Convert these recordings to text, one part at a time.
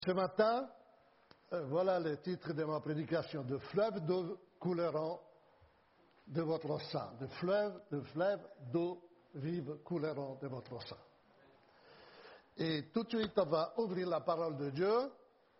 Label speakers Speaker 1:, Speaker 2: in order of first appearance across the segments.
Speaker 1: Ce matin, voilà le titre de ma prédication, de fleuves d'eau couleront de votre sein. De fleuves d'eau vive couleront de votre sein. Et tout de suite, on va ouvrir la parole de Dieu.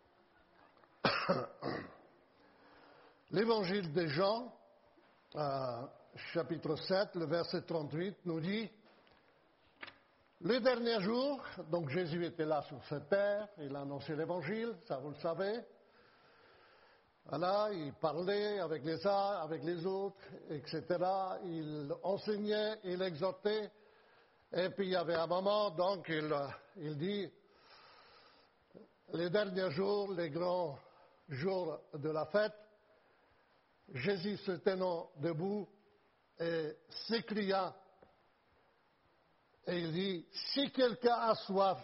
Speaker 1: L'évangile de Jean, chapitre 7, le verset 38, nous dit: le dernier jour, donc Jésus était là sur cette terre, il a annoncé l'évangile, ça vous le savez. Voilà, il parlait avec les uns, avec les autres, etc. Il enseignait, il exhortait. Et puis il y avait un moment, donc il dit, les derniers jours, les grands jours de la fête, Jésus se tenant debout et s'écria, et il dit: si quelqu'un a soif,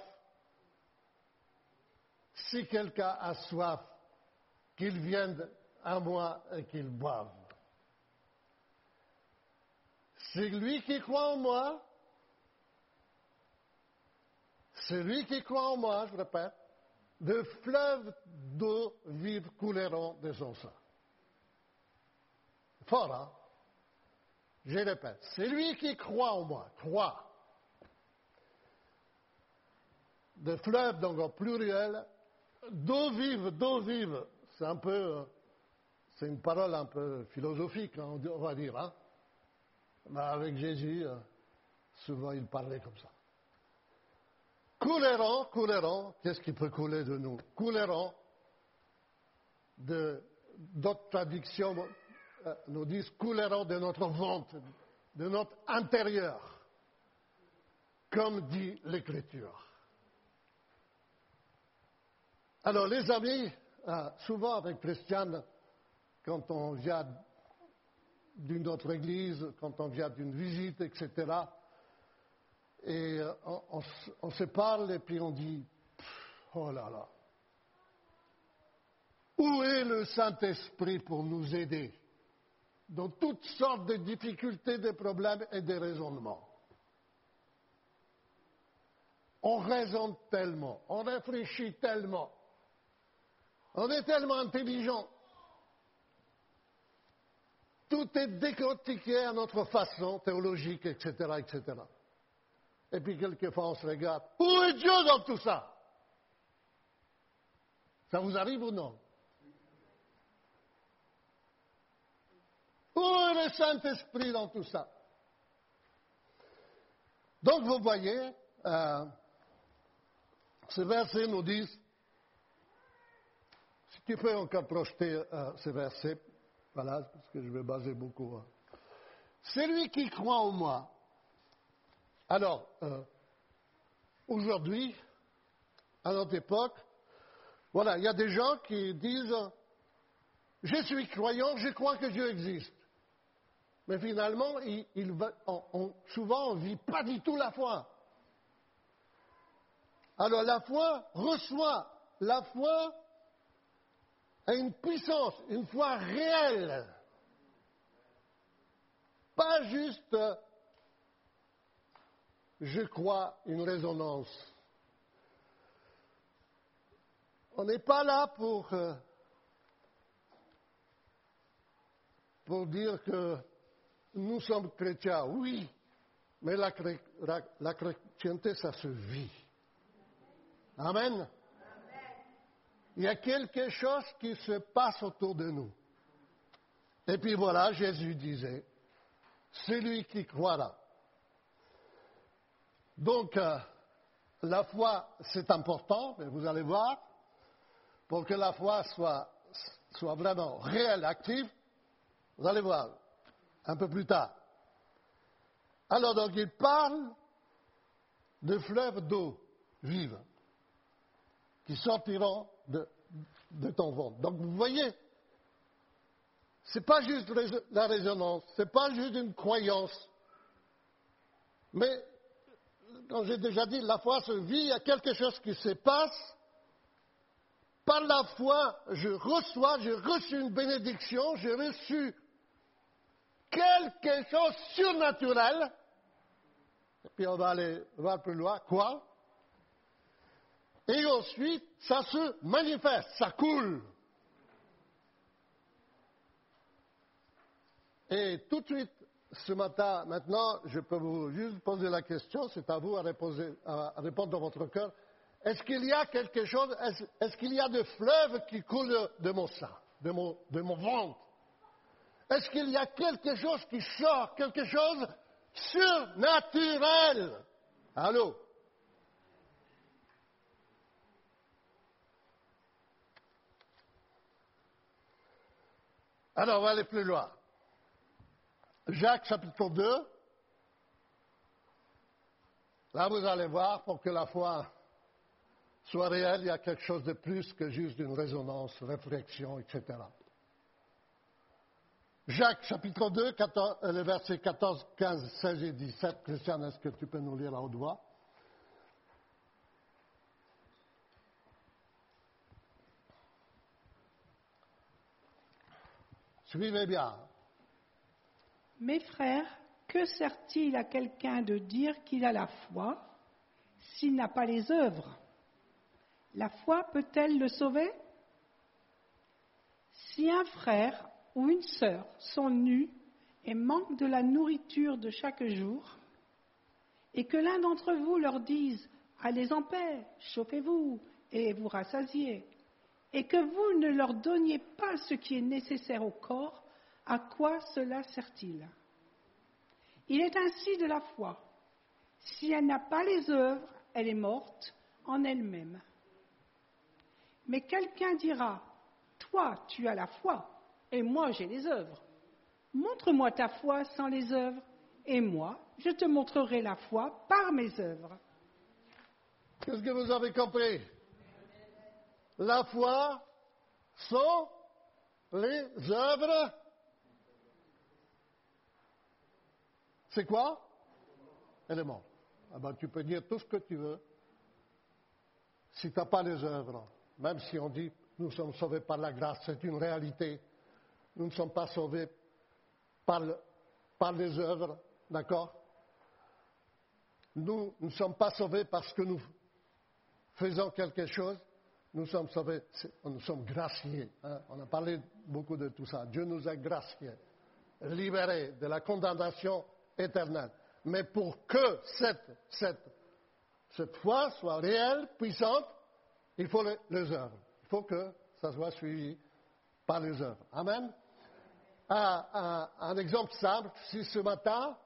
Speaker 1: qu'il vienne à moi et qu'il boive. Celui qui croit en moi, je répète, de fleuves d'eau vive couleront de son sein. Fort, hein? Je répète, celui qui croit en moi, croit. De fleuves, donc au pluriel, d'eau vive, c'est une parole un peu philosophique, on va dire, hein. Mais avec Jésus, souvent il parlait comme ça. Couleront, qu'est-ce qui peut couler de nous? Couleront, d'autres traductions nous disent couleront de notre ventre, de notre intérieur, comme dit l'Écriture. Alors, les amis, souvent avec Christiane, quand on vient d'une autre église, quand on vient d'une visite, etc., et on se parle et puis on dit: oh là là, où est le Saint-Esprit pour nous aider dans toutes sortes de difficultés, de problèmes et de raisonnements? On raisonne tellement, on réfléchit tellement. On est tellement intelligent. Tout est décortiqué à notre façon théologique, etc., etc. Et puis quelquefois on se regarde: où est Dieu dans tout ça? Ça vous arrive ou non? Où est le Saint-Esprit dans tout ça? Donc vous voyez, ces versets nous disent, si tu peux encore projeter ces versets, voilà, parce que je vais baser beaucoup. Celui qui croit en moi. Alors, aujourd'hui, à notre époque, voilà, il y a des gens qui disent: je suis croyant, je crois que Dieu existe. Mais finalement, souvent, on ne vit pas du tout la foi. Alors, la foi a une puissance, une foi réelle. Pas juste je crois, une résonance. On n'est pas là pour dire que nous sommes chrétiens, oui, mais la chrétienté, ça se vit. Amen. Il y a quelque chose qui se passe autour de nous. Et puis voilà, Jésus disait: celui qui croira. Donc, la foi, c'est important, mais vous allez voir, pour que la foi soit vraiment réelle, active, vous allez voir, un peu plus tard. Alors, donc, il parle de fleuves d'eau vive qui sortiront de ton ventre. Donc, vous voyez, c'est pas juste la résonance, c'est pas juste une croyance, mais, comme j'ai déjà dit, la foi se vit, il y a quelque chose qui se passe. Par la foi, j'ai reçu une bénédiction, j'ai reçu quelque chose de surnaturel. Et puis on va aller voir plus loin. Quoi? Et ensuite, ça se manifeste, ça coule. Et tout de suite, ce matin, maintenant, je peux vous juste poser la question, c'est à vous à répondre dans votre cœur. Est-ce qu'il y a quelque chose, est-ce qu'il y a des fleuves qui coulent de mon sang, de mon ventre? Est-ce qu'il y a quelque chose qui sort, quelque chose surnaturel? Allô? Alors, on va aller plus loin. Jacques chapitre 2. Là, vous allez voir, pour que la foi soit réelle, il y a quelque chose de plus que juste une résonance, réflexion, etc. Jacques chapitre 2, les versets 14, 15, 16 et 17. Christian, est-ce que tu peux nous lire à haute voix? Suivez bien.
Speaker 2: Mes frères, que sert-il à quelqu'un de dire qu'il a la foi s'il n'a pas les œuvres? La foi peut-elle le sauver? Si un frère ou une sœur sont nus et manquent de la nourriture de chaque jour, et que l'un d'entre vous leur dise « Allez en paix, chauffez-vous et vous rassasiez », et que vous ne leur donniez pas ce qui est nécessaire au corps, à quoi cela sert-il? Il est ainsi de la foi. Si elle n'a pas les œuvres, elle est morte en elle-même. Mais quelqu'un dira, toi tu as la foi, et moi j'ai les œuvres. Montre-moi ta foi sans les œuvres, et moi je te montrerai la foi par mes œuvres.
Speaker 1: Qu'est-ce que vous avez compris? La foi sont les œuvres. C'est quoi? Élément. Ah ben, tu peux dire tout ce que tu veux. Si tu n'as pas les œuvres, même si on dit nous sommes sauvés par la grâce, c'est une réalité. Nous ne sommes pas sauvés par les œuvres, d'accord? Nous ne sommes pas sauvés parce que nous faisons quelque chose. Nous sommes sauvés, nous sommes graciés. Hein? On a parlé beaucoup de tout ça. Dieu nous a graciés, libérés de la condamnation éternelle. Mais pour que cette foi soit réelle, puissante, il faut les œuvres. Il faut que ça soit suivi par les œuvres. Amen. Un exemple simple, si ce matin,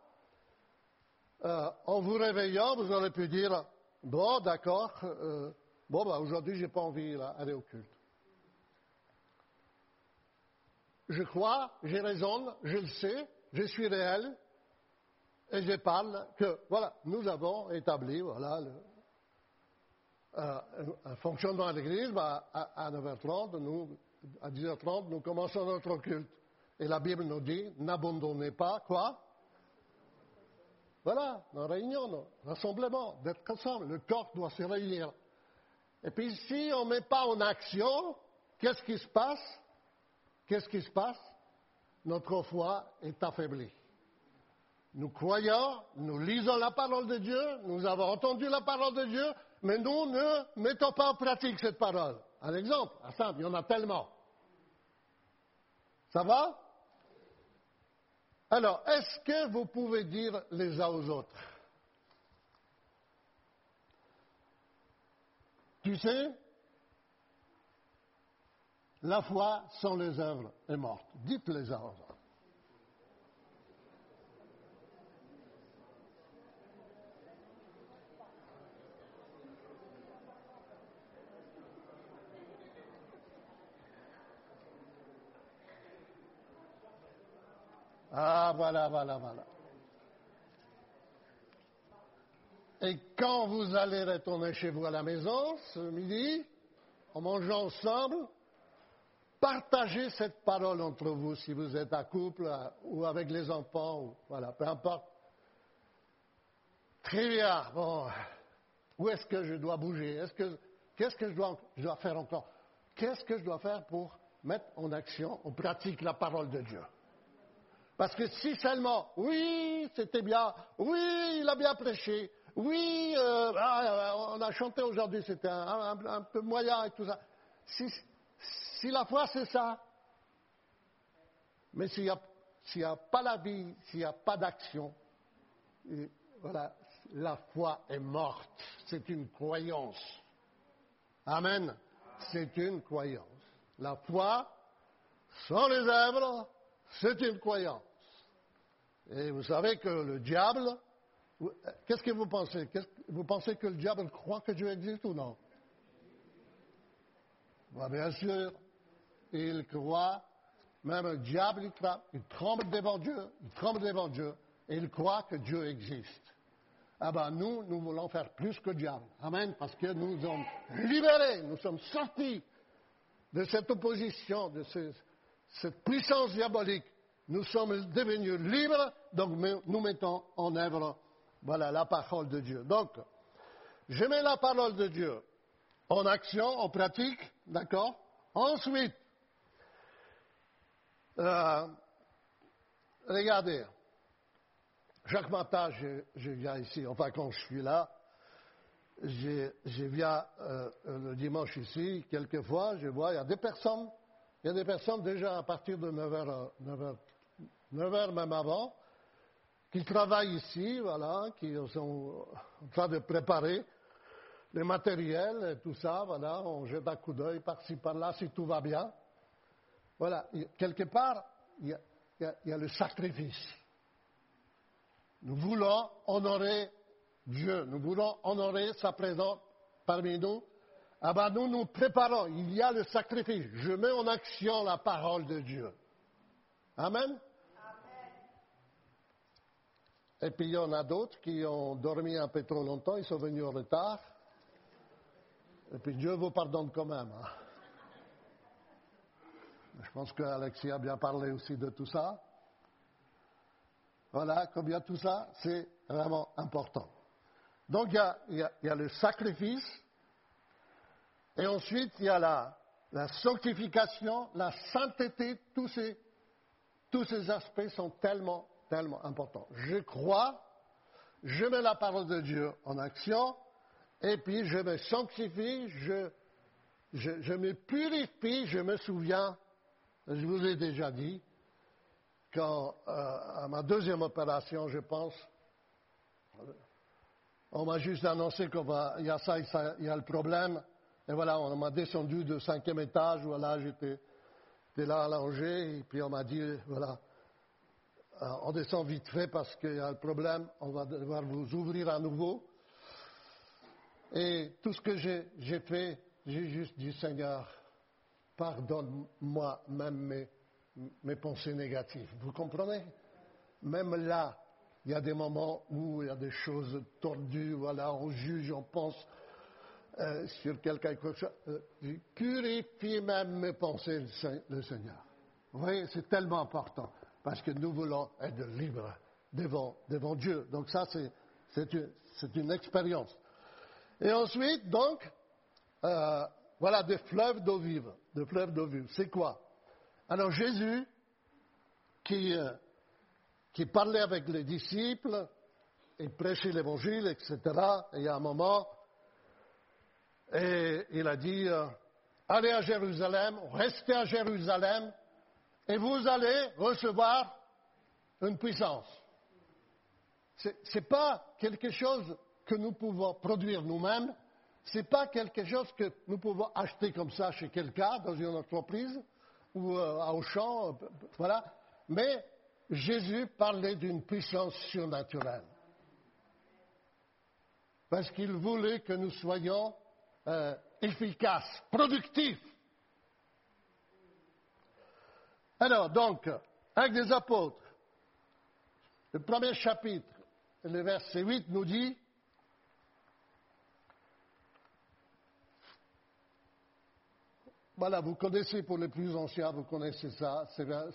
Speaker 1: en vous réveillant, vous aurez pu dire, bon, d'accord, aujourd'hui, j'ai pas envie d'aller au culte. Je crois, j'ai raison, je le sais, je suis réel, et je parle que, voilà, nous avons établi, voilà, un fonctionnement à l'église, à 9h30, à 10h30, nous commençons notre culte. Et la Bible nous dit, n'abandonnez pas, quoi? Voilà, nos réunions, nos rassemblements, d'être ensemble. Le corps doit se réunir. Et puis si on ne met pas en action, qu'est-ce qui se passe? Qu'est-ce qui se passe? Notre foi est affaiblie. Nous croyons, nous lisons la parole de Dieu, nous avons entendu la parole de Dieu, mais nous ne mettons pas en pratique cette parole. Un exemple, simple, il y en a tellement. Ça va? Alors, est-ce que vous pouvez dire les uns aux autres? Tu sais, la foi sans les œuvres est morte. Dites les uns aux autres. Ah, voilà. Et quand vous allez retourner chez vous à la maison, ce midi, en mangeant ensemble, partagez cette parole entre vous, si vous êtes à couple ou avec les enfants, ou, voilà, peu importe. Très bien, bon, où est-ce que je dois bouger? Qu'est-ce que je dois faire encore? Qu'est-ce que je dois faire pour mettre en action, en pratique la parole de Dieu? Parce que si seulement, oui, c'était bien, oui, il a bien prêché, oui, on a chanté aujourd'hui, c'était un peu moyen et tout ça. Si la foi, c'est ça, mais s'il n'y a pas la vie, s'il n'y a pas d'action, voilà, la foi est morte. C'est une croyance. Amen. C'est une croyance. La foi, sans les œuvres, c'est une croyance. Et vous savez que le diable, qu'est-ce que vous pensez? Vous pensez que le diable croit que Dieu existe ou non? Bien sûr, il croit. Même le diable, il tremble devant Dieu, et il croit que Dieu existe. Nous voulons faire plus que le diable. Amen, parce que nous sommes libérés, nous sommes sortis de cette opposition, de cette puissance diabolique. Nous sommes devenus libres, donc nous mettons en œuvre, voilà, la parole de Dieu. Donc, je mets la parole de Dieu en action, en pratique, d'accord? Ensuite, regardez, chaque matin, je viens ici, enfin quand je suis là, je viens le dimanche ici, quelquefois, je vois, il y a des personnes déjà à partir de 9h même avant, qui travaillent ici, voilà, qui sont en train de préparer le matériel et tout ça, voilà, on jette un coup d'œil par-ci, par-là, si tout va bien. Voilà, quelque part, il y a le sacrifice. Nous voulons honorer Dieu, nous voulons honorer sa présence parmi nous. Nous nous préparons, il y a le sacrifice. Je mets en action la parole de Dieu. Amen. Et puis il y en a d'autres qui ont dormi un peu trop longtemps, ils sont venus en retard. Et puis Dieu vous pardonne quand même. Hein. Je pense qu'Alexis a bien parlé aussi de tout ça. Voilà, combien tout ça, c'est vraiment important. Donc il y a le sacrifice, et ensuite il y a la sanctification, la sainteté, tous ces aspects sont tellement importants. Je crois, je mets la parole de Dieu en action, et puis je me sanctifie, je me purifie, je me souviens, je vous ai déjà dit, quand à ma deuxième opération, je pense, on m'a juste annoncé qu'il y a ça, il y a le problème, et voilà, on m'a descendu du 5e étage, voilà, j'étais là allongé, et puis on m'a dit, voilà, on descend vite fait parce qu'il y a le problème, on va devoir vous ouvrir à nouveau. Et tout ce que j'ai fait, j'ai juste dit, Seigneur, pardonne-moi même mes pensées négatives. Vous comprenez? Même là, il y a des moments où il y a des choses tordues, voilà, on juge, on pense sur quelqu'un, purifie même mes pensées, le Seigneur. Vous voyez, c'est tellement important, parce que nous voulons être libres devant Dieu. Donc ça, c'est une expérience. Et ensuite, donc, voilà, des fleuves d'eau vive. Des fleuves d'eau vive. C'est quoi? Alors Jésus, qui parlait avec les disciples, et prêchait l'évangile, etc., et il y a un moment, et il a dit, allez à Jérusalem, restez à Jérusalem, et vous allez recevoir une puissance. C'est pas quelque chose que nous pouvons produire nous-mêmes, c'est pas quelque chose que nous pouvons acheter comme ça chez quelqu'un, dans une entreprise, ou à Auchan, voilà. Mais Jésus parlait d'une puissance surnaturelle. Parce qu'il voulait que nous soyons efficaces, productifs. Alors, donc, Actes des Apôtres, le premier chapitre, le verset 8 nous dit, voilà, vous connaissez pour les plus anciens, vous connaissez ça,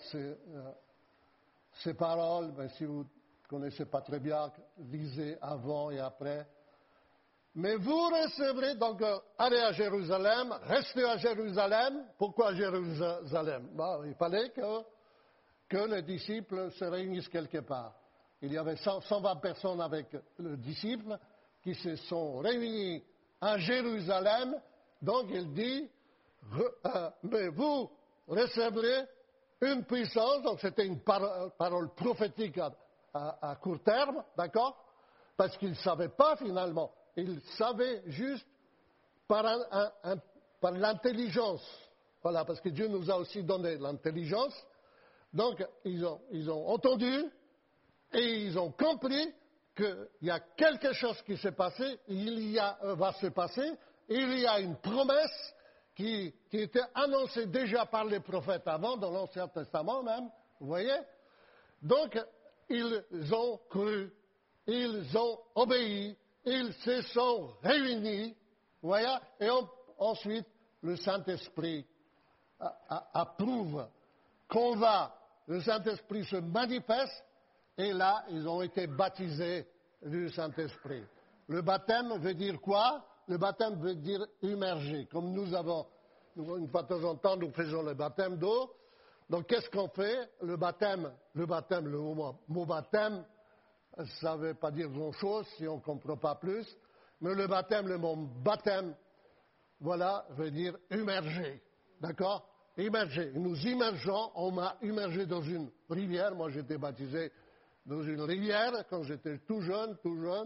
Speaker 1: ces paroles, mais si vous ne connaissez pas très bien, lisez avant et après. Mais vous recevrez, donc, allez à Jérusalem, restez à Jérusalem. Pourquoi Jérusalem? Il fallait que les disciples se réunissent quelque part. Il y avait 120 personnes avec le disciple, qui se sont réunis à Jérusalem. Donc il dit, mais vous recevrez une puissance. Donc c'était une parole prophétique à court terme, d'accord? Parce qu'ils ne savaient pas finalement. Ils savaient juste par l'intelligence. Voilà, parce que Dieu nous a aussi donné l'intelligence. Donc, ils ont entendu et ils ont compris qu'il y a quelque chose qui s'est passé, va se passer. Il y a une promesse qui était annoncée déjà par les prophètes avant, dans l'Ancien Testament même, vous voyez? Donc, ils ont cru, ils ont obéi, ils se sont réunis, vous voyez? Et ensuite, le Saint-Esprit approuve le Saint-Esprit se manifeste, et là, ils ont été baptisés du Saint-Esprit. Le baptême veut dire quoi? Le baptême veut dire immerger. Comme une fois de temps en temps, nous faisons le baptême d'eau. Donc, qu'est-ce qu'on fait? Le mot baptême, ça ne veut pas dire grand-chose si on ne comprend pas plus. Mais le mot baptême, voilà, veut dire immerger. D'accord? Immerger. Nous immergeons, on m'a immergé dans une rivière. Moi, j'étais baptisé dans une rivière quand j'étais tout jeune.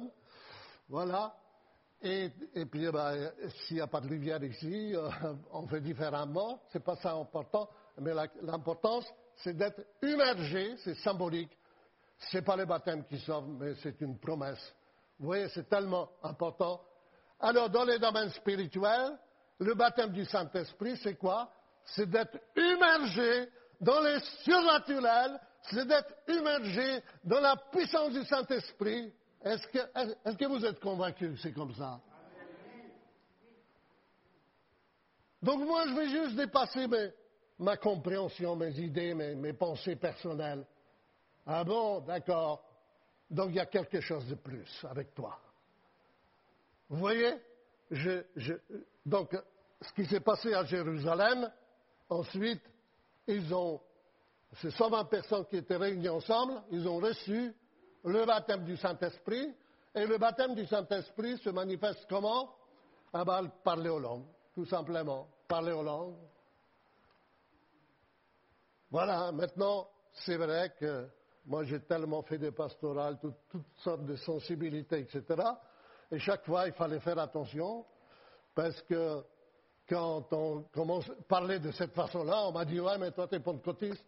Speaker 1: Voilà. Et puis, s'il n'y a pas de rivière ici, on fait différemment. C'est pas ça important. Mais l'importance, c'est d'être immergé. C'est symbolique. C'est pas le baptême qui sauve, mais c'est une promesse. Vous voyez, c'est tellement important. Alors, dans les domaines spirituels, le baptême du Saint-Esprit, c'est quoi? C'est d'être immergé dans les surnaturels, c'est d'être immergé dans la puissance du Saint-Esprit. Est-ce que vous êtes convaincus que c'est comme ça? Donc moi, je vais juste dépasser ma compréhension, mes idées, mes pensées personnelles. Ah bon, d'accord. Donc il y a quelque chose de plus avec toi. Vous voyez? Donc, ce qui s'est passé à Jérusalem, ensuite, ces 120 personnes qui étaient réunies ensemble, ils ont reçu le baptême du Saint-Esprit. Et le baptême du Saint-Esprit se manifeste comment? Parler aux langues, tout simplement. Parler aux langues. Voilà, maintenant, c'est vrai que moi j'ai tellement fait des pastorales, toutes sortes de sensibilités, etc. Et chaque fois, il fallait faire attention, parce que quand on commence à parler de cette façon-là, on m'a dit, ouais, mais toi, t'es pentecôtiste.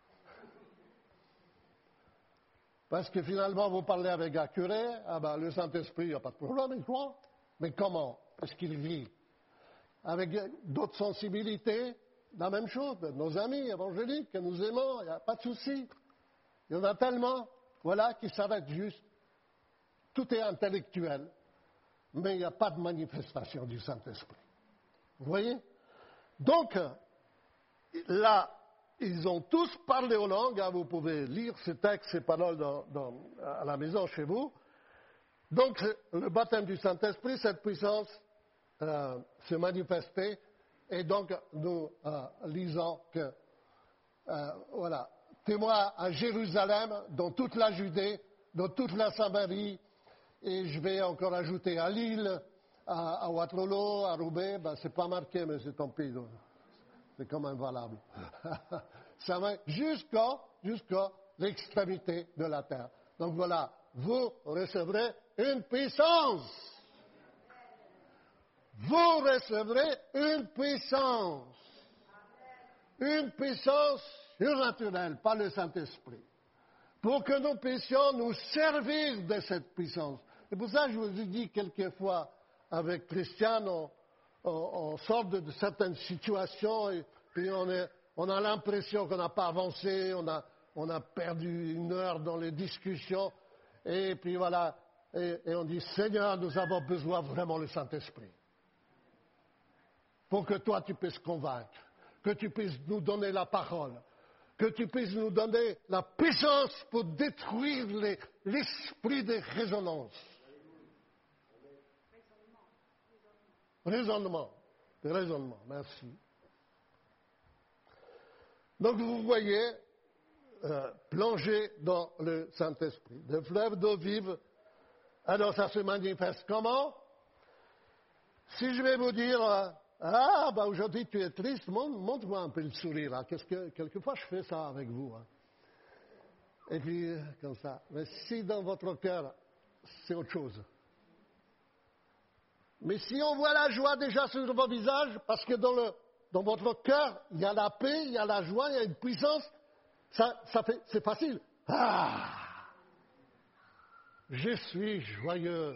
Speaker 1: Parce que finalement, vous parlez avec un curé, le Saint-Esprit, il n'y a pas de problème, il croit. Mais comment est-ce qu'il vit? Avec d'autres sensibilités, la même chose, nos amis évangéliques que nous aimons, il n'y a pas de souci. Il y en a tellement, voilà, qui s'arrêtent juste. Tout est intellectuel, mais il n'y a pas de manifestation du Saint-Esprit. Vous voyez? Donc, là, ils ont tous parlé aux langues. Vous pouvez lire ces textes, ces paroles à la maison chez vous. Donc, le baptême du Saint-Esprit, cette puissance se manifestait. Et donc, nous lisons que, voilà, témoin à Jérusalem, dans toute la Judée, dans toute la Samarie, et je vais encore ajouter à Lille, à Waterloo, à Roubaix, c'est pas marqué, mais c'est tant pis. C'est quand même valable. Ça va jusqu'à l'extrémité de la terre. Donc voilà, vous recevrez une puissance. Vous recevrez une puissance. Une puissance surnaturelle, pas le Saint-Esprit. Pour que nous puissions nous servir de cette puissance. C'est pour ça que je vous ai dit quelquefois, avec Christian, on sort de certaines situations et puis on a l'impression qu'on n'a pas avancé, on a perdu une heure dans les discussions et puis voilà, et on dit Seigneur, nous avons besoin vraiment du Saint-Esprit pour que toi tu puisses convaincre, que tu puisses nous donner la parole, que tu puisses nous donner la puissance pour détruire l'esprit de résonance. Raisonnement, merci. Donc vous voyez, plonger dans le Saint-Esprit. Des fleuves d'eau vive Alors ça se manifeste comment? Si je vais vous dire, ah, bah aujourd'hui tu es triste, montre-moi un peu le sourire. Hein. Quelquefois je fais ça avec vous. Hein. Et puis, comme ça. Mais si dans votre cœur, c'est autre chose. Mais si on voit la joie déjà sur vos visages, parce que dans votre cœur, il y a la paix, il y a la joie, il y a une puissance, c'est facile. Ah! Je suis joyeux.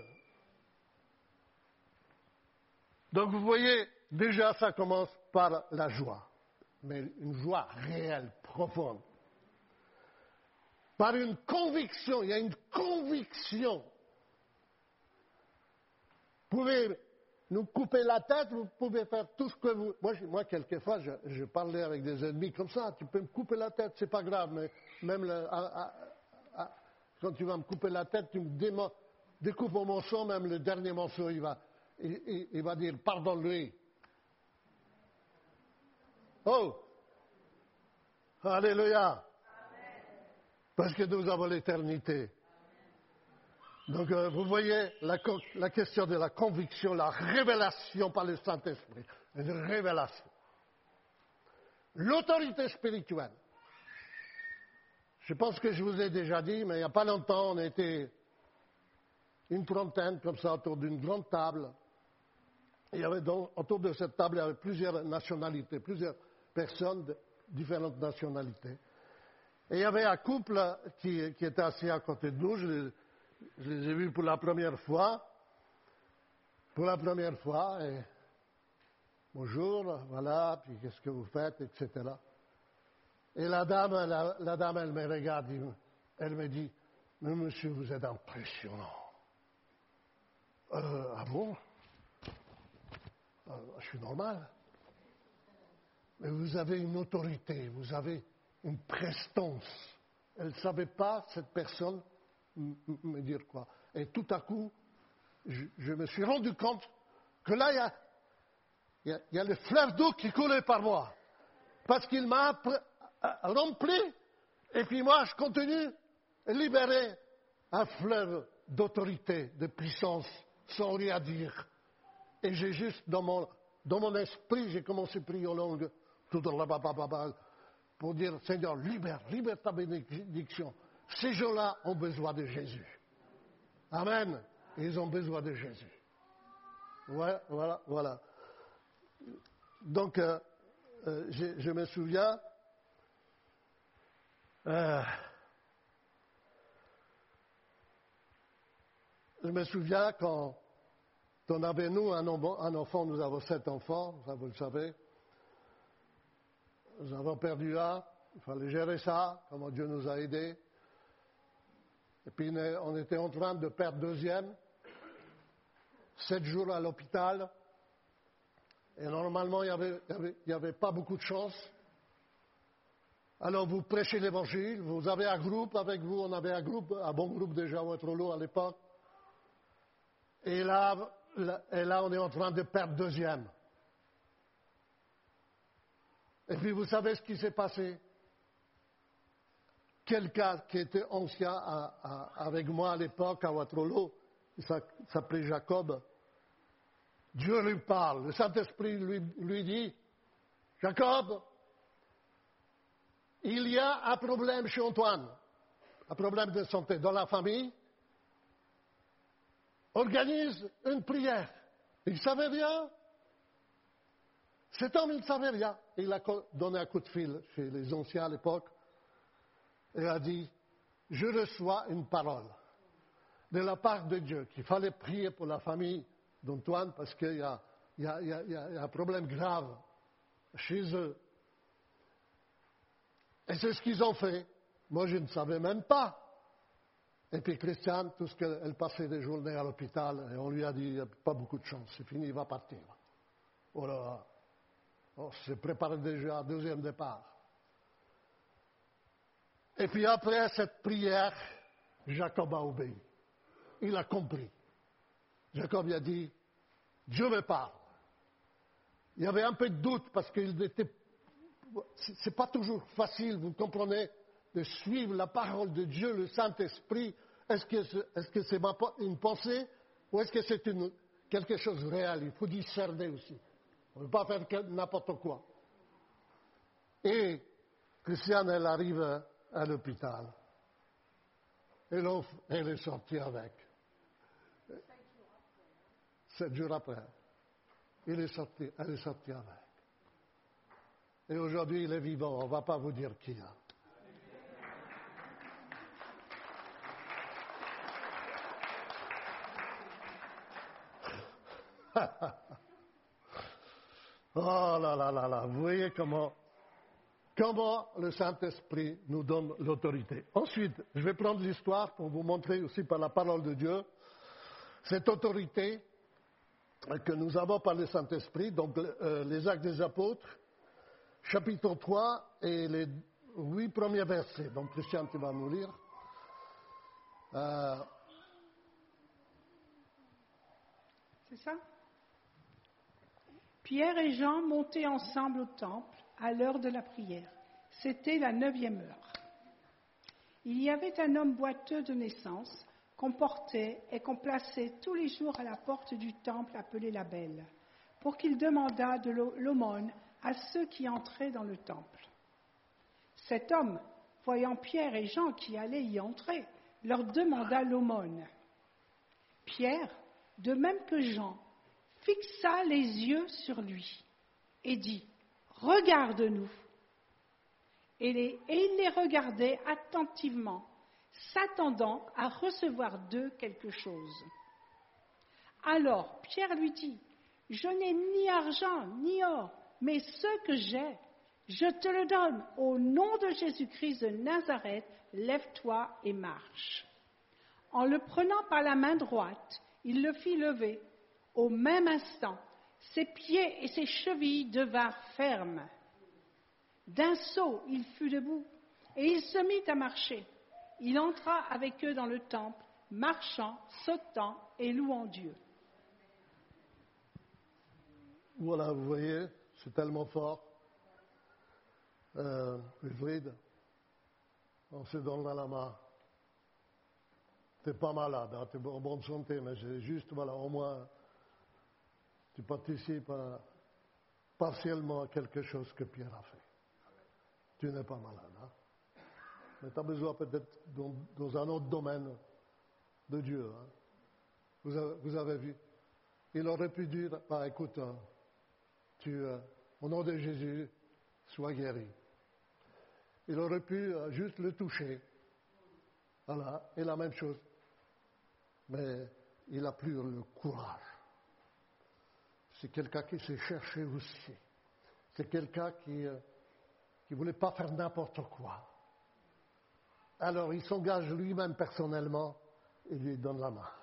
Speaker 1: Donc vous voyez, déjà ça commence par la joie. Mais une joie réelle, profonde. Par une conviction, il y a une conviction. Vous pouvez nous couper la tête, vous pouvez faire tout ce que vous... Moi quelquefois, je parlais avec des ennemis comme ça, tu peux me couper la tête, c'est pas grave, mais même quand tu vas me couper la tête, tu me découpes un morceau, même le dernier morceau, il va dire, pardonne-lui. Oh! Alléluia! Parce que nous avons l'éternité. Donc, vous voyez la question de la conviction, la révélation par le Saint-Esprit. Une révélation. L'autorité spirituelle. Je pense que je vous ai déjà dit, mais il n'y a pas longtemps, on était une trentaine comme ça autour d'une grande table. Et il y avait donc, autour de cette table, il y avait plusieurs nationalités, plusieurs personnes de différentes nationalités. Et il y avait un couple qui était assis à côté de nous, je les ai vus pour la première fois, et bonjour, voilà, puis qu'est-ce que vous faites, etc. Et la dame, elle me regarde, elle me dit, mais monsieur, vous êtes impressionnant. Ah bon? Je suis normal. Mais vous avez une autorité, vous avez une prestance. Elle ne savait pas, cette personne, me dire quoi. Et tout à coup, je me suis rendu compte que là, il y a le fleuve d'eau qui coulait par moi. Parce qu'il m'a rempli, et puis moi, je continue à libérer un fleuve d'autorité, de puissance, sans rien dire. Et j'ai juste, dans mon esprit, j'ai commencé à prier en langue, tout pour dire, Seigneur, libère ta bénédiction. Ces gens-là ont besoin de Jésus. Amen. Ils ont besoin de Jésus. Ouais, voilà. Donc, je me souviens, quand on avait, nous, un enfant, nous avons 7 enfants, ça vous le savez. Nous avons perdu un, il fallait gérer ça, comment Dieu nous a aidés. Et puis on était en train de perdre deuxième, 7 jours à l'hôpital. Et normalement, il n'y avait pas beaucoup de chance. Alors vous prêchez l'évangile, vous avez un groupe avec vous, on avait un bon groupe déjà à Waterloo à l'époque. Et là, on est en train de perdre deuxième. Et puis vous savez ce qui s'est passé? Quelqu'un qui était ancien avec moi à l'époque à Waterloo, il s'appelait Jacob, Dieu lui parle, le Saint-Esprit lui dit, Jacob, il y a un problème chez Antoine, un problème de santé dans la famille, organise une prière. Il ne savait rien. Cet homme, il ne savait rien. Il a donné un coup de fil chez les anciens à l'époque et a dit, je reçois une parole de la part de Dieu qu'il fallait prier pour la famille d'Antoine parce qu'il y a un problème grave chez eux. Et c'est ce qu'ils ont fait. Moi, je ne savais même pas. Et puis Christiane, tout ce qu'elle passait des journées à l'hôpital, et on lui a dit, il n'y a pas beaucoup de chance, c'est fini, il va partir. Oh là là. On s'est préparé déjà au deuxième départ. Et puis après cette prière, Jacob a obéi. Il a compris. Jacob a dit, Dieu me parle. Il y avait un peu de doute parce qu'il était... C'est pas toujours facile, vous comprenez, de suivre la parole de Dieu, le Saint-Esprit, Est-ce que c'est une pensée ou est-ce que c'est quelque chose de réel? Il faut discerner aussi. On ne peut pas faire n'importe quoi. Et Christiane, elle arrive à l'hôpital. Et l'autre, elle est sortie avec. 7 jours après. Elle est sortie avec. Et aujourd'hui, il est vivant. On ne va pas vous dire qui. Oh là là là là, vous voyez comment le Saint-Esprit nous donne l'autorité. Ensuite, je vais prendre l'histoire pour vous montrer aussi par la parole de Dieu cette autorité que nous avons par le Saint-Esprit. Donc, les Actes des Apôtres, chapitre 3 et les 8 premiers versets. Donc, Christian, tu vas nous lire.
Speaker 2: C'est ça? Pierre et Jean montaient ensemble au temple à l'heure de la prière. C'était la 9e heure. Il y avait un homme boiteux de naissance qu'on portait et qu'on plaçait tous les jours à la porte du temple appelé la Belle, pour qu'il demandât de l'aumône à ceux qui entraient dans le temple. Cet homme, voyant Pierre et Jean qui allaient y entrer, leur demanda l'aumône. Pierre, de même que Jean, fixa les yeux sur lui et dit « Regarde-nous !» Et il les regardait attentivement, s'attendant à recevoir d'eux quelque chose. Alors Pierre lui dit « Je n'ai ni argent ni or, mais ce que j'ai, je te le donne. Au nom de Jésus-Christ de Nazareth, lève-toi et marche. » En le prenant par la main droite, il le fit lever. Au même instant, ses pieds et ses chevilles devinrent fermes. D'un saut, il fut debout, et il se mit à marcher. Il entra avec eux dans le temple, marchant, sautant et louant Dieu.
Speaker 1: Voilà, vous voyez, c'est tellement fort. Wilfried, on se donne la main. Tu n'es pas malade, hein, tu es en bonne santé, mais c'est juste, voilà, au moins, tu participes partiellement à quelque chose que Pierre a fait. Tu n'es pas malade. Hein? Mais tu as besoin peut-être dans un autre domaine de Dieu. Hein? Vous avez vu. Il aurait pu dire, bah, écoute, au nom de Jésus, sois guéri. Il aurait pu juste le toucher. Voilà, et la même chose. Mais il n'a plus le courage. C'est quelqu'un qui s'est cherché aussi. C'est quelqu'un qui ne voulait pas faire n'importe quoi. Alors il s'engage lui-même personnellement et lui donne la main.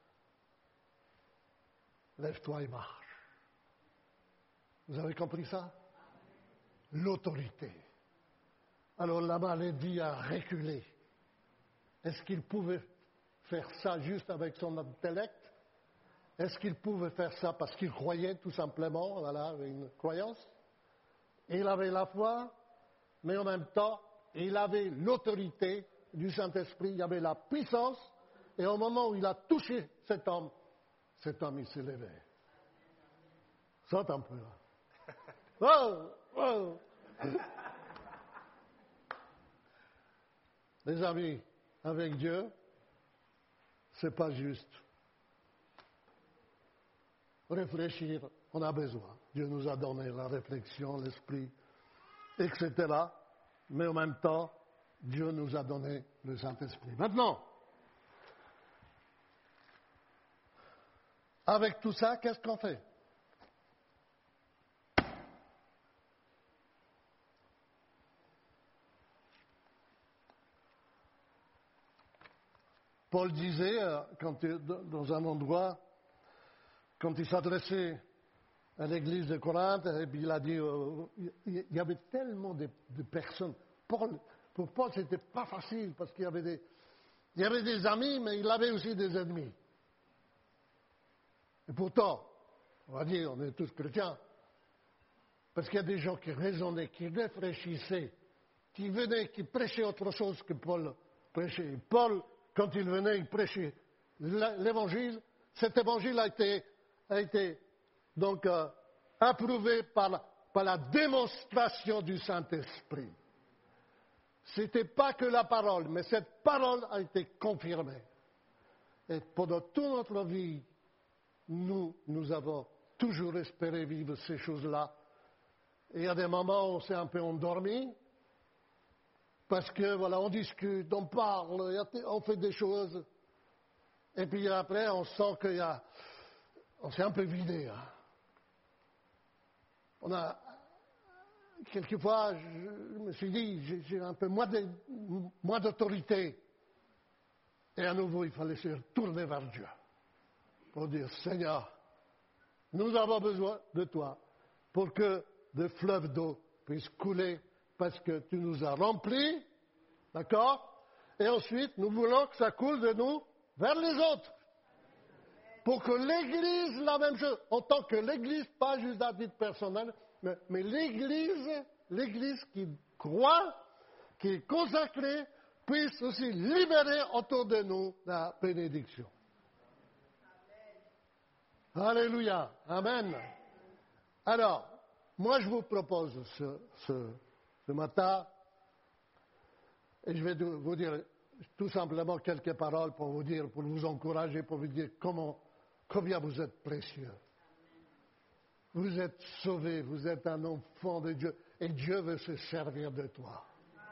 Speaker 1: Lève-toi et marche. Vous avez compris ça? L'autorité. Alors la maladie a reculé. Est-ce qu'il pouvait faire ça juste avec son intellect? Est-ce qu'il pouvait faire ça parce qu'il croyait tout simplement, voilà, avec une croyance? Et il avait la foi, mais en même temps, il avait l'autorité du Saint-Esprit, il y avait la puissance, et au moment où il a touché cet homme, il s'est levé. Saute un peu là. Oh, oh. Les amis, avec Dieu, c'est pas juste. Réfléchir, on a besoin. Dieu nous a donné la réflexion, l'esprit, etc. Mais en même temps, Dieu nous a donné le Saint-Esprit. Maintenant, avec tout ça, qu'est-ce qu'on fait? Paul disait, dans un endroit, quand il s'adressait à l'église de Corinthe, et puis il a dit, il y avait tellement de personnes. Pour Paul, c'était pas facile, parce qu'il y avait des amis, mais il avait aussi des ennemis. Et pourtant, on va dire, on est tous chrétiens, parce qu'il y a des gens qui raisonnaient, qui réfléchissaient, qui venaient, qui prêchaient autre chose que Paul prêchait. Paul, quand il venait, il prêchait l'évangile. Cet évangile a été donc approuvé par la démonstration du Saint-Esprit. Ce n'était pas que la parole, mais cette parole a été confirmée. Et pendant toute notre vie, nous avons toujours espéré vivre ces choses-là. Et il y a des moments où on s'est un peu endormi, parce que voilà, on discute, on parle, on fait des choses. Et puis après, on sent on s'est un peu vidé. Hein. Quelquefois, je me suis dit, j'ai un peu moins d'autorité. Et à nouveau, il fallait se tourner vers Dieu pour dire, Seigneur, nous avons besoin de toi pour que des fleuves d'eau puissent couler parce que tu nous as remplis, d'accord? Et ensuite, nous voulons que ça coule de nous vers les autres. Pour que l'Église, la même chose, en tant que l'Église, pas juste à titre personnel, mais l'Église qui croit, qui est consacrée, puisse aussi libérer autour de nous la bénédiction. Alléluia. Amen. Alors, moi je vous propose ce matin, et je vais vous dire tout simplement quelques paroles pour vous encourager, pour vous dire combien vous êtes précieux. Vous êtes sauvé, vous êtes un enfant de Dieu, et Dieu veut se servir de toi.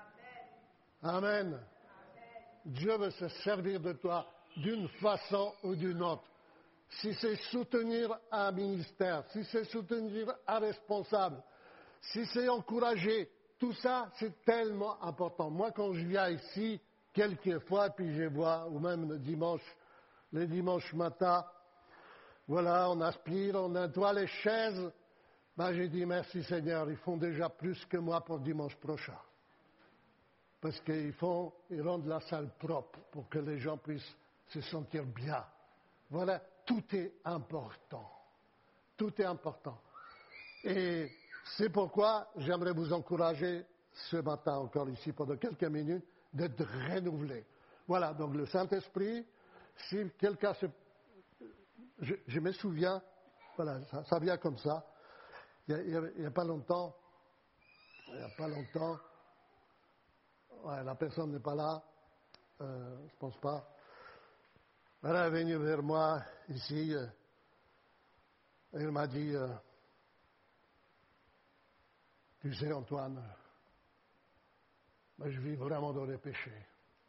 Speaker 1: Amen. Dieu veut se servir de toi d'une façon ou d'une autre. Si c'est soutenir un ministère, si c'est soutenir un responsable, si c'est encourager, tout ça, c'est tellement important. Moi, quand je viens ici, quelquefois, puis je vois, ou même les dimanches matins, voilà, on aspire, on nettoie les chaises. Ben, j'ai dit merci Seigneur, ils font déjà plus que moi pour dimanche prochain. Parce qu'ils rendent la salle propre pour que les gens puissent se sentir bien. Voilà, tout est important. Tout est important. Et c'est pourquoi j'aimerais vous encourager ce matin encore ici pendant quelques minutes d'être renouvelé. Voilà, donc le Saint-Esprit, si quelqu'un je me souviens, voilà, ça vient comme ça, il n'y a pas longtemps, ouais, la personne n'est pas là, je pense pas. Elle est venue vers moi ici, et elle m'a dit, tu sais Antoine, je vis vraiment dans les péchés.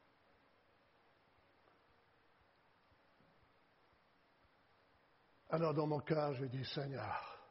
Speaker 1: Alors dans mon cœur, j'ai dit, Seigneur,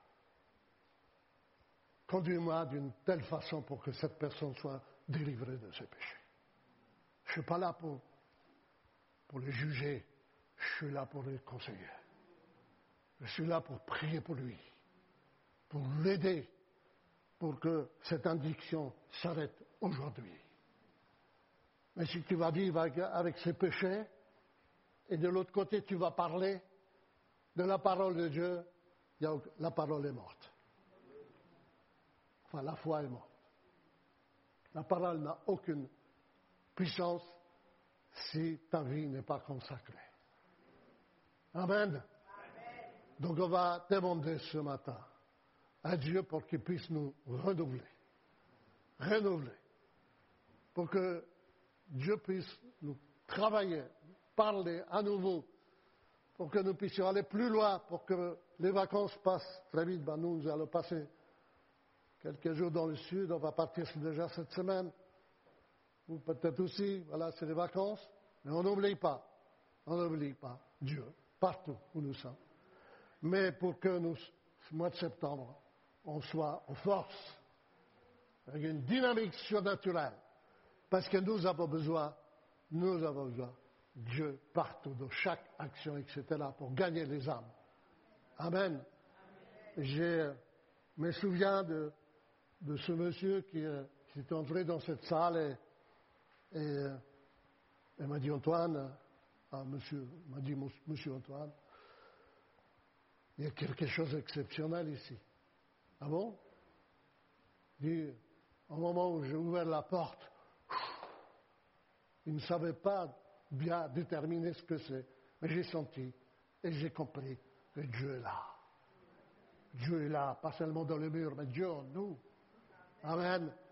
Speaker 1: conduis-moi d'une telle façon pour que cette personne soit délivrée de ses péchés. Je ne suis pas là pour le juger, je suis là pour le conseiller. Je suis là pour prier pour lui, pour l'aider, pour que cette addiction s'arrête aujourd'hui. Mais si tu vas vivre avec ses péchés, et de l'autre côté tu vas parler de la parole de Dieu, la parole est morte. Enfin, la foi est morte. La parole n'a aucune puissance si ta vie n'est pas consacrée. Amen. Amen. Donc on va demander ce matin à Dieu pour qu'il puisse nous renouveler. Pour que Dieu puisse nous travailler, parler à nouveau, pour que nous puissions aller plus loin, pour que les vacances passent très vite. Ben, nous allons passer quelques jours dans le sud, on va partir déjà cette semaine, ou peut-être aussi, voilà, c'est les vacances, mais on n'oublie pas Dieu, partout où nous sommes. Mais pour que nous, ce mois de septembre, on soit en force, avec une dynamique surnaturelle, parce que nous avons besoin, Dieu partout, dans chaque action, etc., pour gagner les âmes. Amen. Je me souviens de ce monsieur qui est entré dans cette salle et m'a dit Antoine, monsieur Antoine, il y a quelque chose d'exceptionnel ici. Ah bon? Il dit, au moment où j'ai ouvert la porte, il ne savait pas bien déterminer ce que c'est. Mais j'ai senti et j'ai compris que Dieu est là. Dieu est là, pas seulement dans le mur, mais Dieu en nous. Amen.